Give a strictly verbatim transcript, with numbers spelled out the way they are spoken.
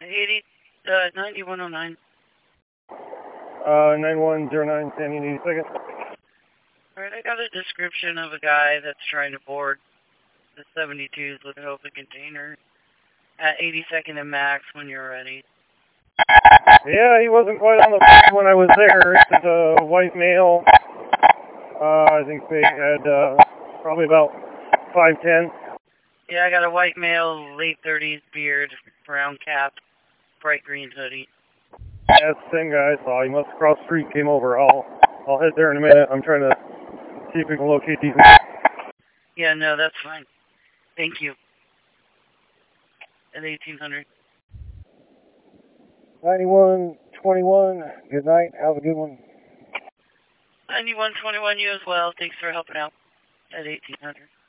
eighty, uh, ninety-one oh nine. Uh, nine one zero nine, standing eighty-second. Alright, I got a description of a guy that's trying to board the seventy-twos with an open container at eighty-second and max when you're ready. Yeah, he wasn't quite on the when I was there. It's a white male. Uh, I think they had uh, probably about five ten. Yeah, I got a white male, late thirties, beard, brown cap, bright green hoodie. Yeah, it's the same guy I saw. He must have crossed the street, came over. I'll, I'll head there in a minute. I'm trying to see if we can locate these. Yeah, no, that's fine. Thank you. At eighteen hundred. ninety-one twenty-one, good night. Have a good one. ninety-one twenty-one, you as well. Thanks for helping out at eighteen hundred.